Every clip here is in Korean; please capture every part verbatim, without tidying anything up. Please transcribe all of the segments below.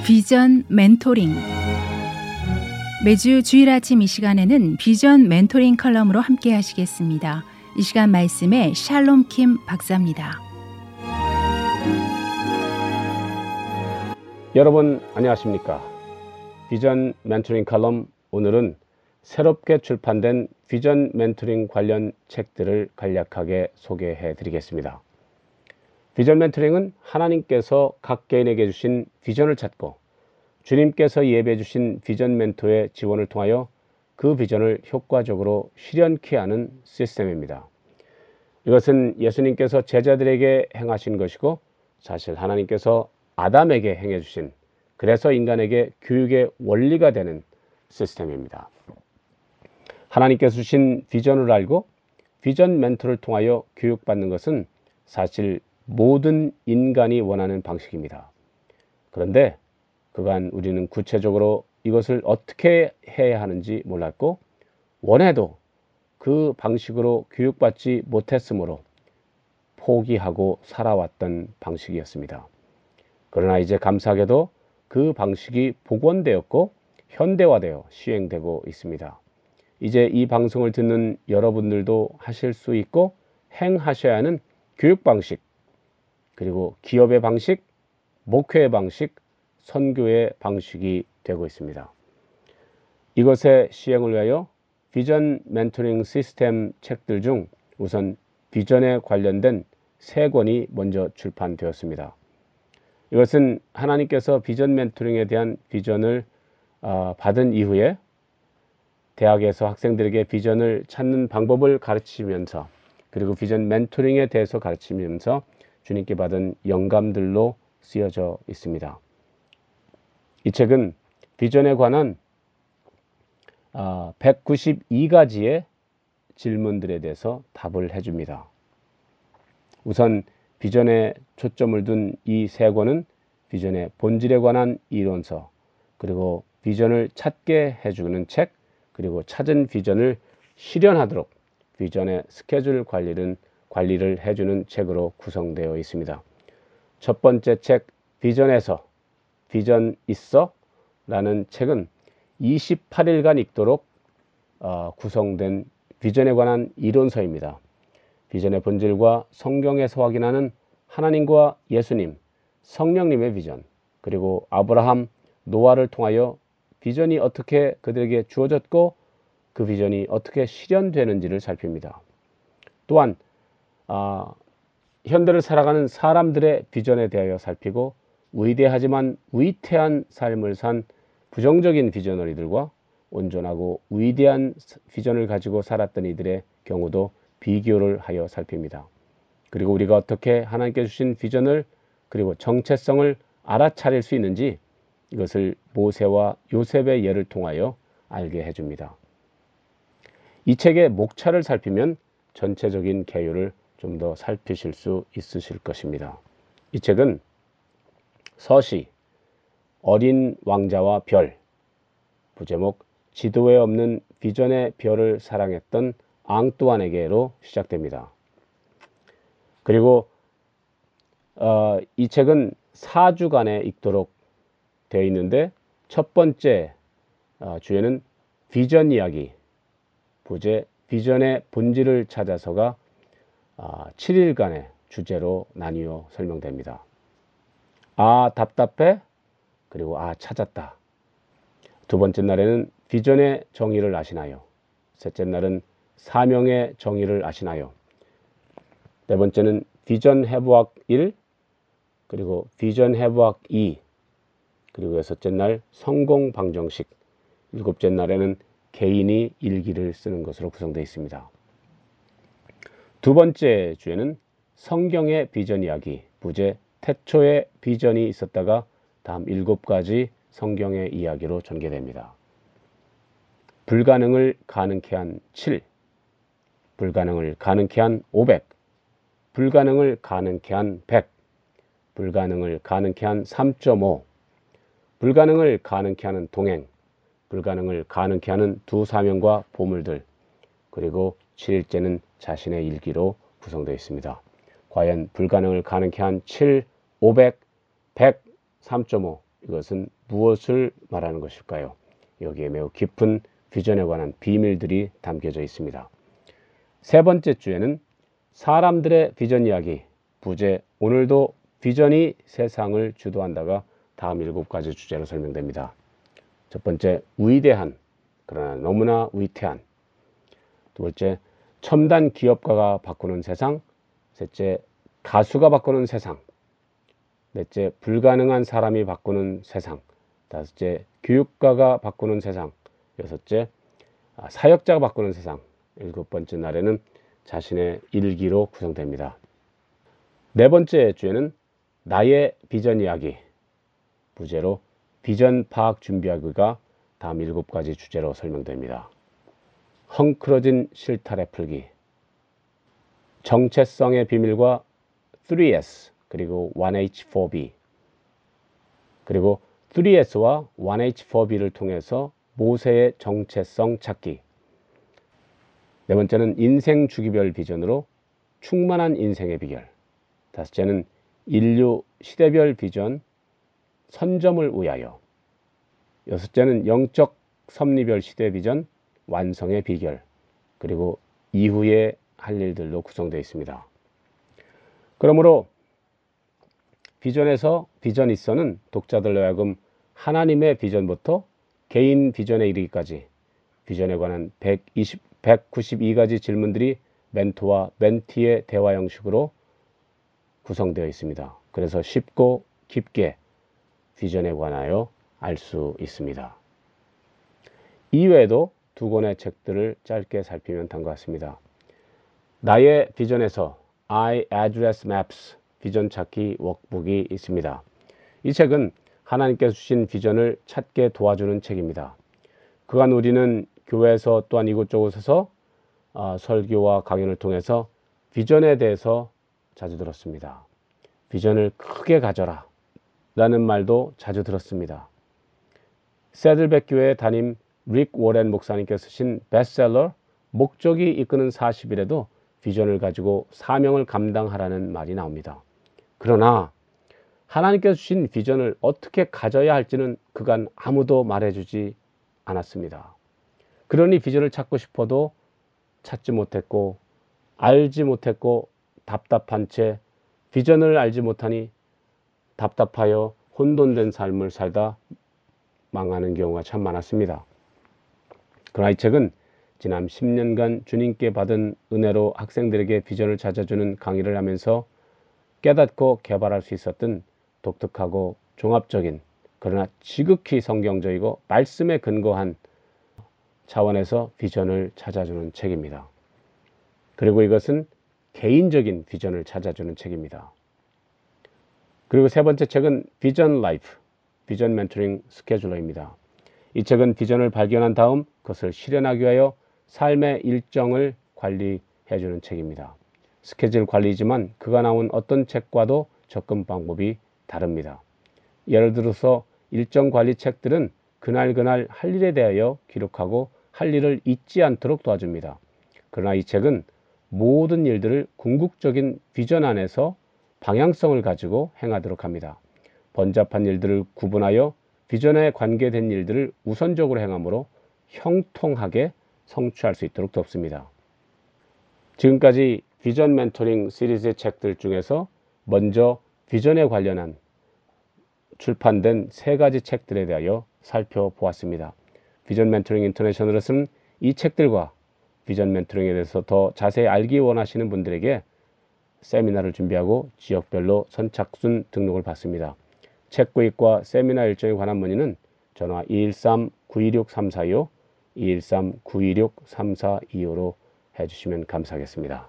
비전 멘토링. 매주 주일 아침 이 시간에는 비전 멘토링 컬럼으로 함께 하시겠습니다. 이 시간 말씀에 샬롬 킴 박사입니다. 여러분 안녕하십니까? 비전 멘토링 컬럼, 오늘은 새롭게 출판된 비전 멘토링 관련 책들을 간략하게 소개해 드리겠습니다. 비전 멘토링은 하나님께서 각 개인에게 주신 비전을 찾고 주님께서 예배해 주신 비전 멘토의 지원을 통하여 그 비전을 효과적으로 실현케 하는 시스템입니다. 이것은 예수님께서 제자들에게 행하신 것이고, 사실 하나님께서 아담에게 행해 주신, 그래서 인간에게 교육의 원리가 되는 시스템입니다. 하나님께서 주신 비전을 알고 비전 멘토를 통하여 교육받는 것은 사실 모든 인간이 원하는 방식입니다. 그런데 그간 우리는 구체적으로 이것을 어떻게 해야 하는지 몰랐고, 원해도 그 방식으로 교육받지 못했으므로 포기하고 살아왔던 방식이었습니다. 그러나 이제 감사하게도 그 방식이 복원되었고 현대화되어 시행되고 있습니다. 이제 이 방송을 듣는 여러분들도 하실 수 있고 행하셔야 하는 교육 방식, 그리고 기업의 방식, 목회의 방식, 선교의 방식이 되고 있습니다. 이것의 시행을 위하여 비전 멘토링 시스템 책들 중 우선 비전에 관련된 세 권이 먼저 출판되었습니다. 이것은 하나님께서 비전 멘토링에 대한 비전을 받은 이후에 대학에서 학생들에게 비전을 찾는 방법을 가르치면서, 그리고 비전 멘토링에 대해서 가르치면서 주님께 받은 영감들로 쓰여져 있습니다. 이 책은 비전에 관한 백구십이 가지의 질문들에 대해서 답을 해줍니다. 우선 비전에 초점을 둔 이 세 권은 비전의 본질에 관한 이론서, 그리고 비전을 찾게 해주는 책, 그리고 찾은 비전을 실현하도록 비전의 스케줄 관리를, 관리를 해주는 책으로 구성되어 있습니다. 첫 번째 책, 비전에서 비전 있어? 라는 책은 이십팔 일간 읽도록 어, 구성된 비전에 관한 이론서입니다. 비전의 본질과 성경에서 확인하는 하나님과 예수님, 성령님의 비전, 그리고 아브라함, 노아를 통하여 비전이 어떻게 그들에게 주어졌고 그 비전이 어떻게 실현되는지를 살핍니다. 또한 아, 현대를 살아가는 사람들의 비전에 대하여 살피고, 위대하지만 위태한 삶을 산 부정적인 비전너리들과 온전하고 위대한 비전을 가지고 살았던 이들의 경우도 비교를 하여 살핍니다. 그리고 우리가 어떻게 하나님께 주신 비전을, 그리고 정체성을 알아차릴 수 있는지 이것을 모세와 요셉의 예를 통하여 알게 해줍니다. 이 책의 목차를 살피면 전체적인 개요를 좀 더 살피실 수 있으실 것입니다. 이 책은 서시, 어린 왕자와 별, 부제목 지도에 없는 비전의 별을 사랑했던 앙뚜안에게로 시작됩니다. 그리고 어, 이 책은 사 주간에 읽도록 되어 있는데, 첫 번째 어, 주에는 비전 이야기, 부제 비전의 본질을 찾아서가 어, 칠 일간의 주제로 나뉘어 설명됩니다. 아 답답해? 그리고 아 찾았다. 두 번째 날에는 비전의 정의를 아시나요? 셋째 날은 사명의 정의를 아시나요? 네 번째는 비전 해부학 일, 그리고 비전 해부학 이, 그리고 여섯째 날 성공 방정식, 일곱째 날에는 개인이 일기를 쓰는 것으로 구성되어 있습니다. 두 번째 주에는 성경의 비전 이야기, 부제 태초에 비전이 있었다가 다음 일곱 가지 성경의 이야기로 전개됩니다. 불가능을 가능케 한 칠, 불가능을 가능케 한 오백, 불가능을 가능케 한 백, 불가능을 가능케 한 삼 점 오, 불가능을 가능케 하는 동행, 불가능을 가능케 하는 두 사명과 보물들, 그리고 칠 일째는 자신의 일기로 구성되어 있습니다. 과연 불가능을 가능케 한 칠, 오백, 백, 삼 점 오 이것은 무엇을 말하는 것일까요? 여기에 매우 깊은 비전에 관한 비밀들이 담겨져 있습니다. 세 번째 주에는 사람들의 비전 이야기, 부제 오늘도 비전이 세상을 주도한다가 다음 일곱 가지 주제로 설명됩니다. 첫 번째, 위대한, 그러나 너무나 위태한. 두 번째, 첨단 기업가가 바꾸는 세상. 셋째, 가수가 바꾸는 세상. 넷째, 불가능한 사람이 바꾸는 세상. 다섯째, 교육가가 바꾸는 세상. 여섯째, 사역자가 바꾸는 세상. 일곱 번째 날에는 자신의 일기로 구성됩니다. 네 번째 주에는 나의 비전 이야기, 부제로 비전 파악 준비하기가 다음 일곱 가지 주제로 설명됩니다. 헝클어진 실타래 풀기, 정체성의 비밀과 쓰리 에스 그리고 원 에이치 포 비, 그리고 쓰리 에스와 원 에이치 포 비를 통해서 모세의 정체성 찾기. 네 번째는 인생 주기별 비전으로 충만한 인생의 비결. 다섯째는 인류 시대별 비전 선점을 위하여. 여섯째는 영적 섭리별 시대 비전 완성의 비결. 그리고 이후에 할 일들로 구성되어 있습니다. 그러므로 비전에서 비전이서는 독자들로 하여금 하나님의 비전부터 개인 비전에 이르기까지 비전에 관한 백이십, 백구십이 가지 질문들이 멘토와 멘티의 대화 형식으로 구성되어 있습니다. 그래서 쉽고 깊게 비전에 관하여 알 수 있습니다. 이외에도 두 권의 책들을 짧게 살피면 다음과 같습니다. 나의 비전에서 I Address Maps 비전 찾기 워크북이 있습니다. 이 책은 하나님께서 주신 비전을 찾게 도와주는 책입니다. 그간 우리는 교회에서 또한 이곳저곳에서 어, 설교와 강연을 통해서 비전에 대해서 자주 들었습니다. 비전을 크게 가져라 라는 말도 자주 들었습니다. 새들백 교회 담임 릭 워렌 목사님께서 쓰신 베스트셀러 목적이 이끄는 사십 일에도 비전을 가지고 사명을 감당하라는 말이 나옵니다. 그러나 하나님께서 주신 비전을 어떻게 가져야 할지는 그간 아무도 말해주지 않았습니다. 그러니 비전을 찾고 싶어도 찾지 못했고 알지 못했고 답답한 채 비전을 알지 못하니 답답하여 혼돈된 삶을 살다 망하는 경우가 참 많았습니다. 그러나 이 책은 지난 십 년간 주님께 받은 은혜로 학생들에게 비전을 찾아주는 강의를 하면서 깨닫고 개발할 수 있었던 독특하고 종합적인 그러나 지극히 성경적이고 말씀에 근거한 차원에서 비전을 찾아주는 책입니다. 그리고 이것은 개인적인 비전을 찾아주는 책입니다. 그리고 세 번째 책은 비전 라이프, 비전 멘토링 스케줄러입니다. 이 책은 비전을 발견한 다음 그것을 실현하기 위하여 삶의 일정을 관리해주는 책입니다. 스케줄 관리지만 그가 나온 어떤 책과도 접근 방법이 다릅니다. 예를 들어서 일정 관리 책들은 그날그날 할 일에 대하여 기록하고 할 일을 잊지 않도록 도와줍니다. 그러나 이 책은 모든 일들을 궁극적인 비전 안에서 방향성을 가지고 행하도록 합니다. 번잡한 일들을 구분하여 비전에 관계된 일들을 우선적으로 행함으로 형통하게 성취할 수 있도록 돕습니다. 지금까지 비전 멘토링 시리즈의 책들 중에서 먼저 비전에 관련한 출판된 세 가지 책들에 대하여 살펴보았습니다. 비전 멘토링 인터내셔널에서는 이 책들과 비전 멘토링에 대해서 더 자세히 알기 원하시는 분들에게 세미나를 준비하고 지역별로 선착순 등록을 받습니다. 책 구입과 세미나 일정에 관한 문의는 전화 이일삼 구이육 삼사이오, 이일삼 구이육 삼사이오로 해주시면 감사하겠습니다.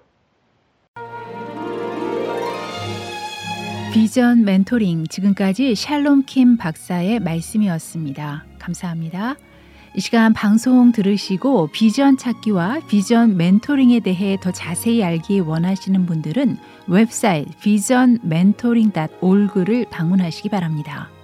비전 멘토링, 지금까지 샬롬 킴 박사의 말씀이었습니다. 감사합니다. 이 시간 방송 들으시고 비전 찾기와 비전 멘토링에 대해 더 자세히 알기 원하시는 분들은 웹사이트 비전 멘토링 닷 오르그를 방문하시기 바랍니다.